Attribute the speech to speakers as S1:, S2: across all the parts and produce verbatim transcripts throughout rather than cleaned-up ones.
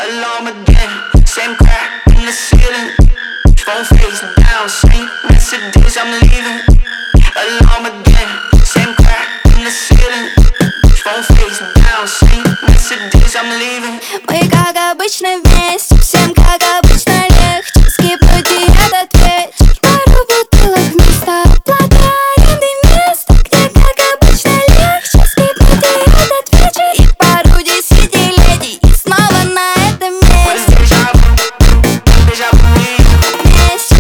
S1: Alarm again, same crack in the ceiling. Phone face down, same messages, I'm leaving. Alarm again, same crack in the ceiling. Phone face down, same messages, I'm leaving.
S2: Мы как обычно вместе, всем как обычно легче скипнуть и этот вечер. Пару бутылок вместо оплаты аренды места, где как обычно легче скипнуть и этот вечер. И пару десятилетий, и снова на этом месте. Вместе.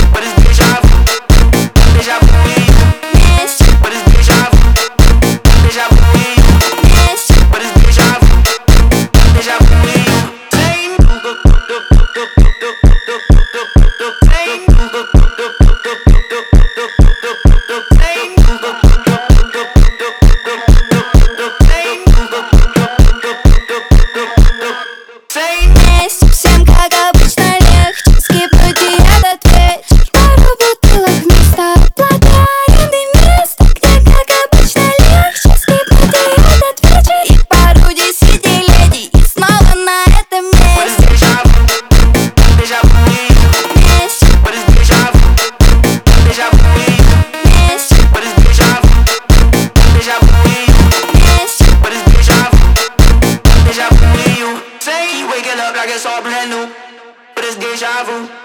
S2: Всем как обычно легче скипнуть и этот вечер. Пару бутылок вместо оплаты аренды места, где как обычно легче скипнуть и этот вечер. И пару десятилетий, и снова на этом месте. Вместе. Вместе.
S1: Waking up like it's all brand new, but it's deja vu.